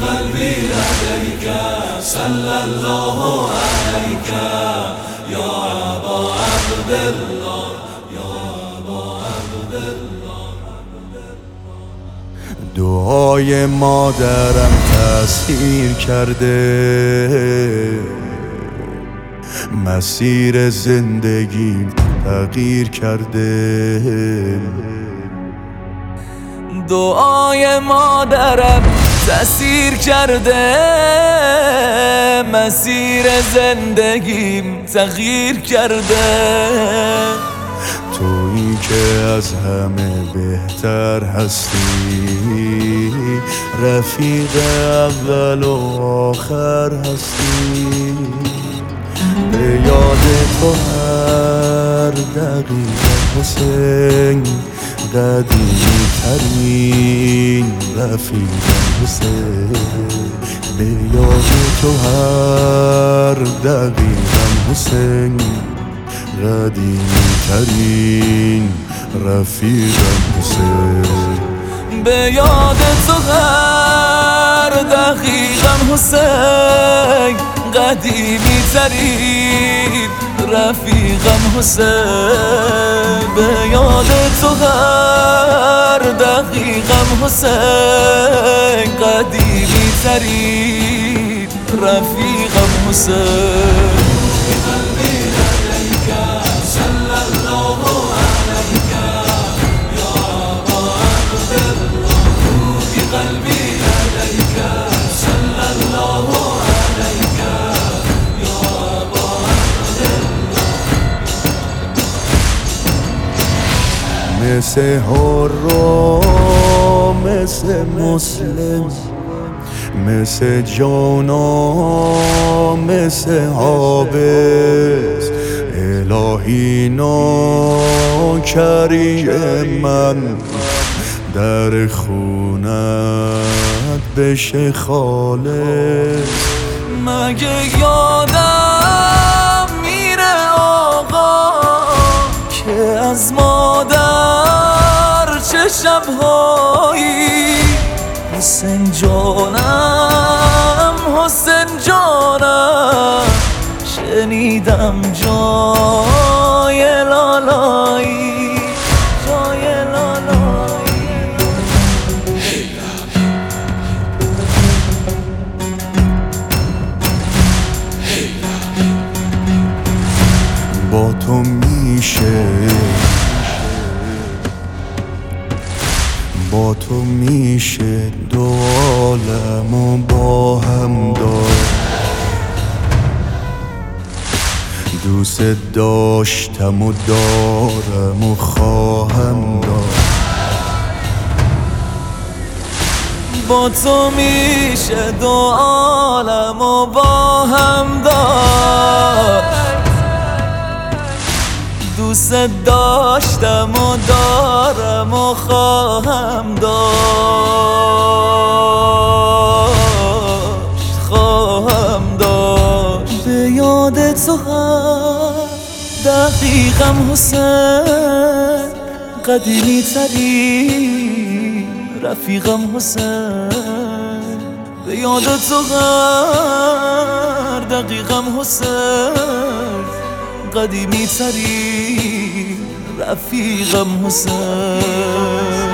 قلبي لديك صلى الله عليك يا أبا عبد الله يا أبا عبد الله. دعای مادرم تأثیر کرده، مسیر زندگیم تغییر کرده. دعای مادرم تأثیر کرده، مسیر زندگیم تغییر کرده. تویی که از همه بهتر هستی، رفیق اول و آخر هستی. به یاد تو هر دقیقه حسین، قدیمی ترین رفیقم حسین. به یاد تو هر دقیقم حسین، قدیمی ترین رفیقم حسین. به یاد تو هر دقیقم حسین، قدیمی ترین رفیقم حسین. به یاد تو هر دقیقم حسین، قدیمی ترین رفیقم حسین. مثل حرام، مثل مسلم، مثل جانا، مثل حابس. الهی ناکری من در خونت بشه خالص. مگه یادم میره آقا که از مادر چه شبهایی؟ حسین جانم، حسین جانم، شنیدم جای لالایی، جای لالایی. با تو میشه، با تو میشه دو عالمو با هم داشت. دوست داشتم و دارم و خواهم داشت. با تو میشه دو عالمو با هم داشت. دوست داشتم و دارم و خواهم داشت، خواهم داشت. به یاد تو هر دقیقم حسین، قدیمی ترین رفیقم حسین. به یاد تو هر دقیقم حسین، قدیمی ترین رفیقم حسین.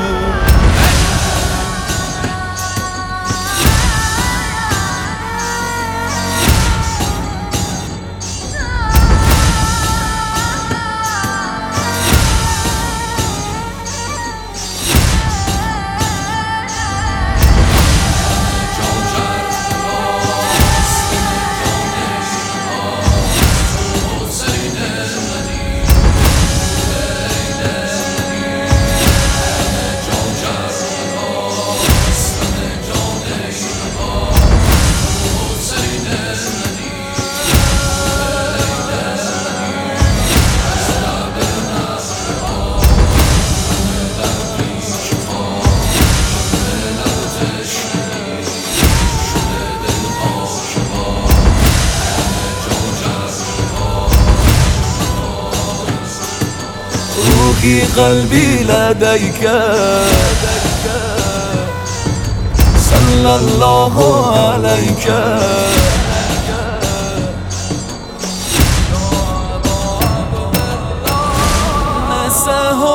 روحي قلبي لديك صلی الله علیک. مثل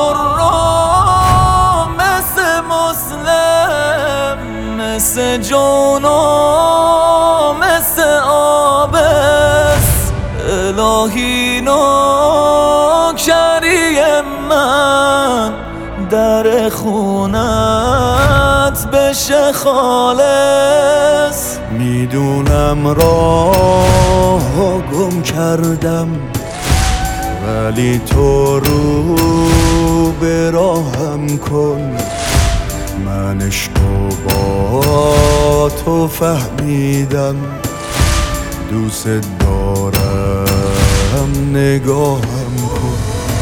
حرام، مثل مسلم، مثل جونا، مثل آبست. الهی نوکری من در خونت بشه خالص. میدونم راه گم کردم ولی تو رو به راهم کن. من عشق با تو فهمیدم، دوست دارم نگاهم کن.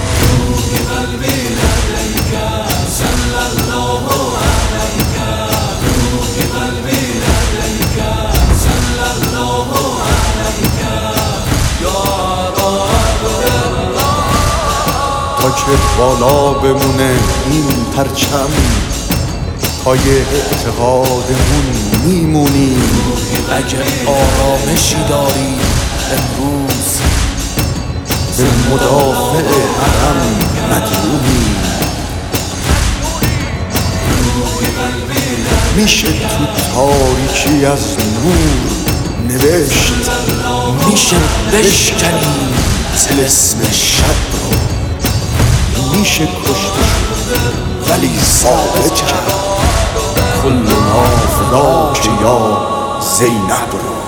تا که بالا بمونه این پرچم، پای اعتقادمون میمونیم. اگه آرامشی داری امروز به مدافع حرم مدیونیم. میشه تو تاریکی از نور نوشت، میشه بشکنی طلسم شب رو. میشه کشتش ولی ثابت کرد. کل فداک یا زینب رو.